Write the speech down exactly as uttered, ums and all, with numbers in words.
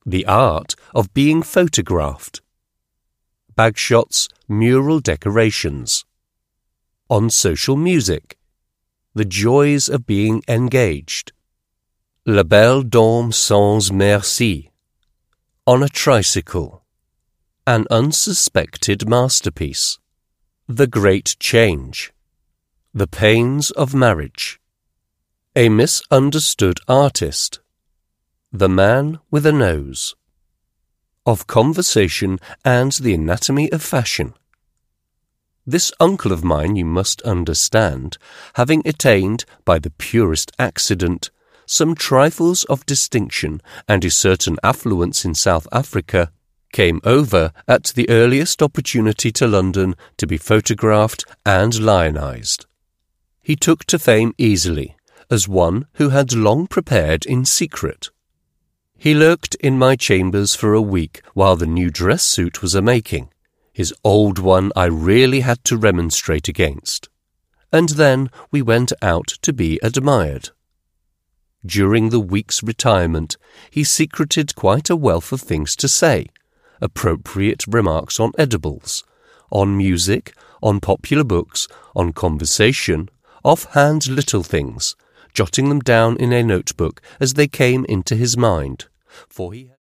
The art of being photographed. Bagshots, mural decorations. On social music. The joys of being engaged. La Belle Dame sans merci. On a tricycle. An unsuspected masterpiece. The Great Change. The pains of marriage. A misunderstood artist. The man with a nose. Of conversation and the anatomy of fashion. This uncle of mine, you must understand, having attained, by the purest accident, some trifles of distinction and a certain affluence in South Africa, came over at the earliest opportunity to London to be photographed and lionized. He took to fame easily, as one who had long prepared in secret. He lurked in my chambers for a week while the new dress suit was a-making. His old one I really had to remonstrate against. And then we went out to be admired. During the week's retirement, he secreted quite a wealth of things to say, appropriate remarks on edibles, on music, on popular books, on conversation, off-hand little things, jotting them down in a notebook as they came into his mind, for he